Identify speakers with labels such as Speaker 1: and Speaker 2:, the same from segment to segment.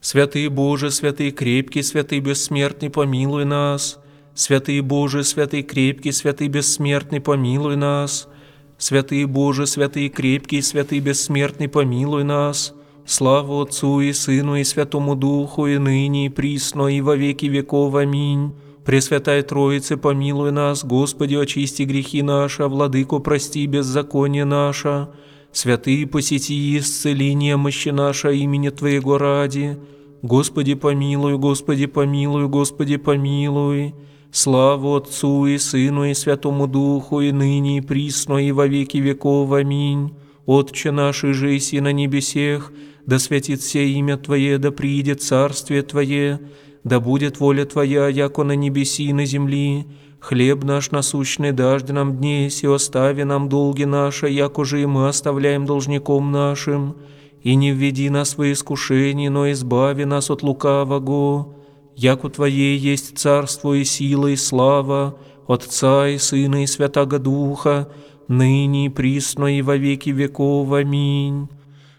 Speaker 1: Святый Боже, святый крепкий, святый бессмертный, помилуй нас. Святый Боже, святый крепкий, святый бессмертный, помилуй нас. Святый Боже, святый крепкий, святый бессмертный, помилуй нас. Слава Отцу и Сыну и Святому Духу, и ныне, и присно, и во веки веков. Аминь. Пресвятая Троице, помилуй нас. Господи, очисти грехи наши, а Владыко, прости беззаконие наше. Святые, посети и исцели немощи наши имени Твоего ради. Господи, помилуй, Господи, помилуй, Господи, помилуй. Слава Отцу и Сыну и Святому Духу, и ныне, и присно, и во веки веков. Аминь. Отче наш, иже еси на небесех, да святится имя Твое, да приидет царствие Твое, да будет воля Твоя, яко на небеси и на земли. Хлеб наш насущный даждь нам днесь, и остави нам долги наши, яко же и мы оставляем должником нашим. И не введи нас в искушение, но избави нас от лукавого. Яко Твое есть царство и сила и слава, Отца и Сына и Святаго Духа, ныне и присно и во веки веков. Аминь.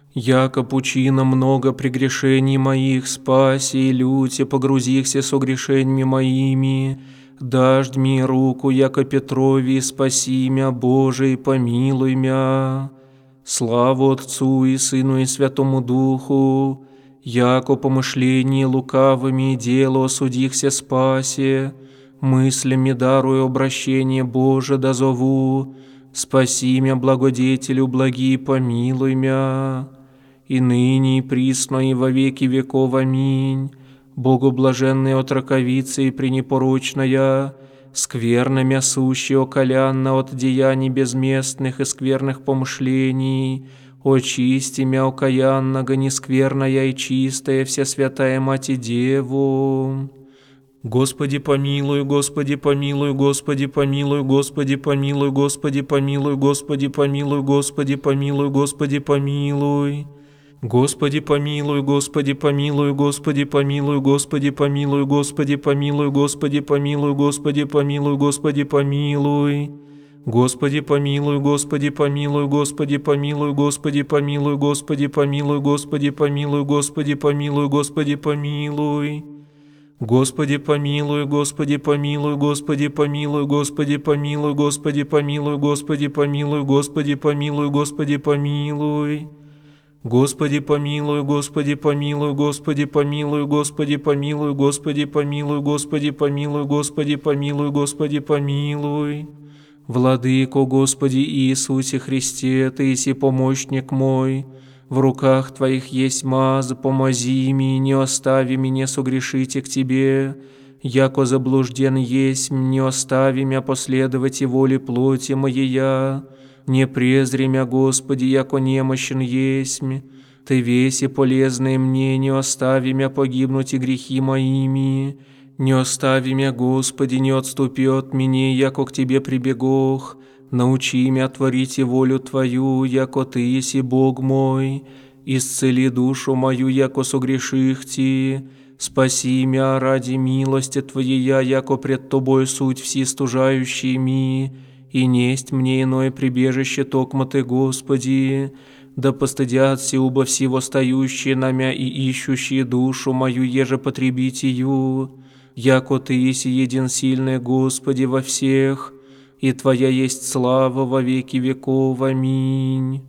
Speaker 1: Яко пучина много прегрешений моих, спаси и люте, погрузихся со грешеньми моими. Даждь мне руку, яко Петрови, спаси мя, Боже, и помилуй мя. Славу Отцу и Сыну и Святому Духу, яко помышление лукавыми и дело осудихся спасе, мыслями даруй обращение Боже дозову, спаси мя, благодетелю благи, помилуй мя. И ныне, и присно, и во веки веков. Аминь. Богу блаженная отраковица и пренепорочная, скверно мя сущая околянна от деяний безместных и скверных помышлений, очисти мя окаянного, нескверная и чистая, Всесвятая Мать и Деву. Господи помилуй, Господи помилуй, Господи помилуй, Господи помилуй, Господи помилуй, Господи помилуй, Господи помилуй, Господи помилуй. Господи помилуй, Господи помилуй, Господи помилуй, Господи помилуй, Господи помилуй, Господи помилуй, Господи помилуй, Господи помилуй. Господи помилуй, Господи помилуй, Господи помилуй, Господи помилуй, Господи помилуй, Господи помилуй, Господи помилуй, Господи помилуй. Господи помилуй, Господи помилуй, Господи помилуй, Господи помилуй, Господи помилуй, Господи помилуй, Господи помилуй, Господи помилуй. Господи помилуй, Господи помилуй, Господи помилуй, Господи помилуй, Господи помилуй, Господи помилуй, Господи помилуй, Господи помилуй. Владыко, Господи Иисусе Христе, Ты еси помощник мой, в руках Твоих есть маз, помози ми, не остави меня согрешите к Тебе, яко заблужден есть, не остави мя последовать и воле плоти моей. Не презри мя, Господи, яко немощен есмь, Ты весь и полезный мне, не остави мя погибнуть и грехи моими. Не остави мя, Господи, не отступи от меня, яко к Тебе прибегох. Научи мя творить и волю Твою, яко Ты еси Бог мой. Исцели душу мою, яко согреших Ти. Спаси мя ради милости Твоей, яко пред Тобой суть все стужающими. И несть мне иное прибежище токмо Ты, Господи, да постыдятся убо все восстающие на мя и ищущие душу мою, еже потребить ее, яко Ты еси един сильный, Господи, во всех, и Твоя есть слава во веки веков. Аминь.